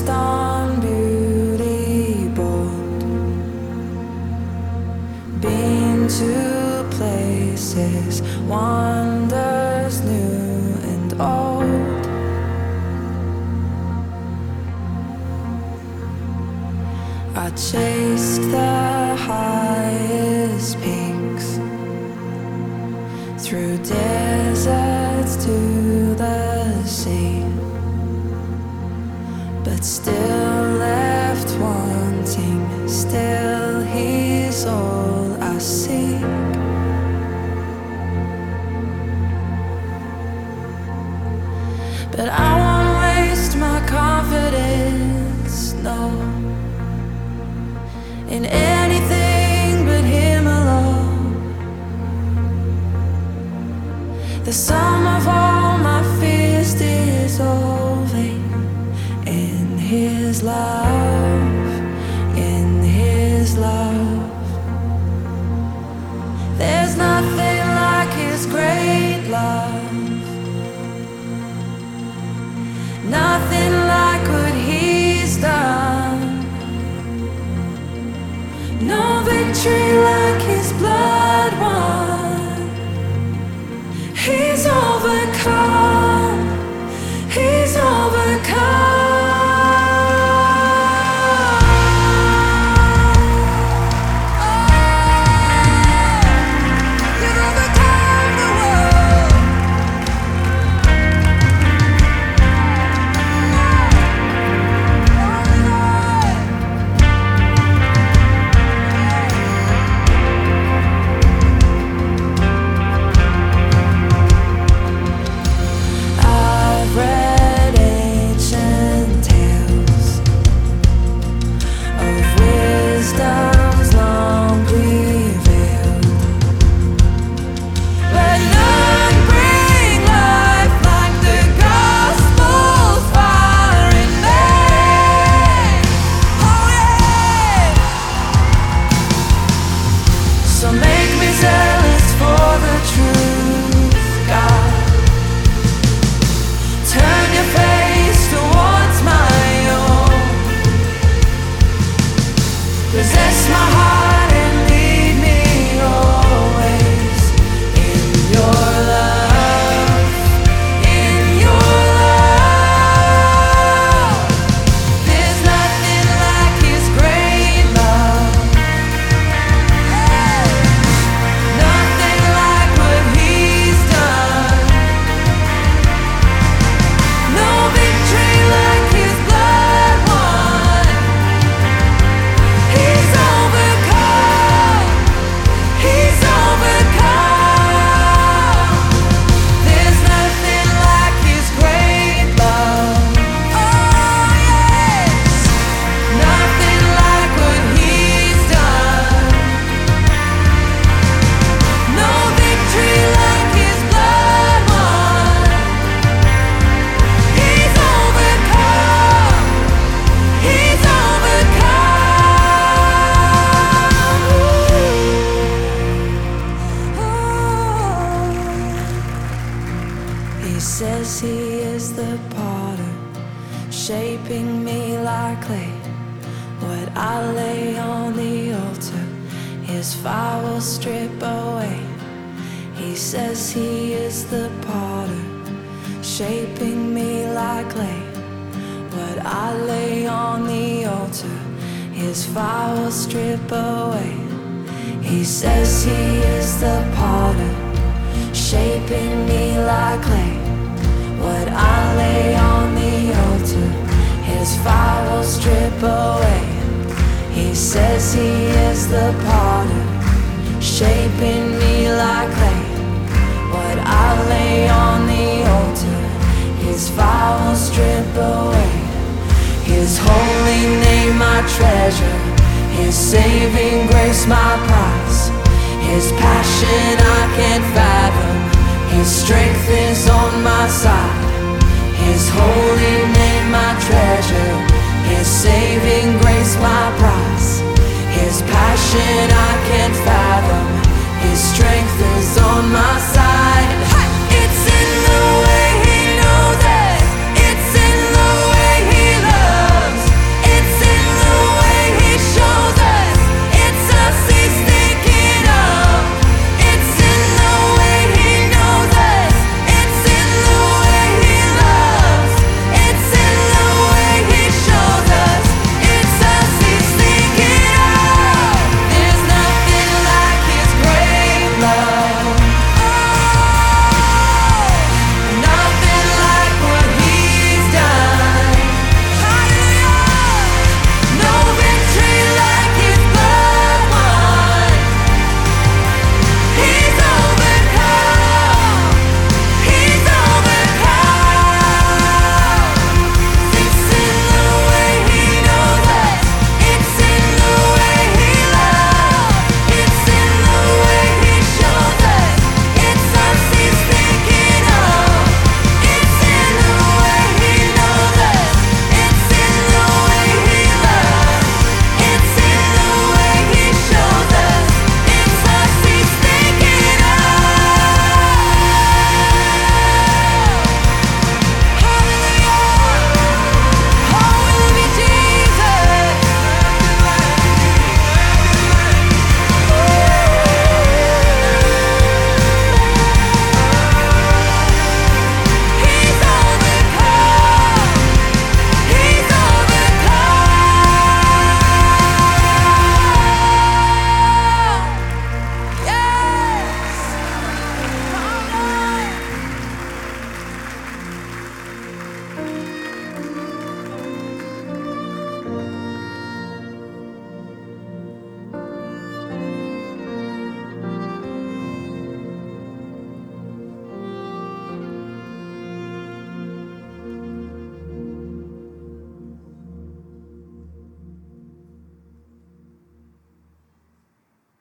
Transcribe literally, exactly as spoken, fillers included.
focused on beauty bold, been to places, wonders new and old. I chased the highest peaks, through deserts to the sea, but still left wanting. Still he's all I seek. But I won't waste my confidence, no, in anything but him alone. The sum of all my fears dissolving in his love, in his love. There's nothing like his great love, nothing like what he's done. No victory like his blood won. He's overcome, he's overcome. Says he is the potter, shaping me like clay. What I lay on the altar, his fire will strip away. He says he is the potter, shaping me like clay. What I lay on the altar, his fire will strip away. He says he is the potter, shaping me like clay. What I lay on the altar, his fire will strip away. He says he is the potter, shaping me like clay. What I lay on the altar, his fire will strip away. His holy name my treasure, his saving grace my prize. His passion I can't fathom, his strength is on my side. His holy name my treasure, his saving grace my prize. His passion I can't fathom, his strength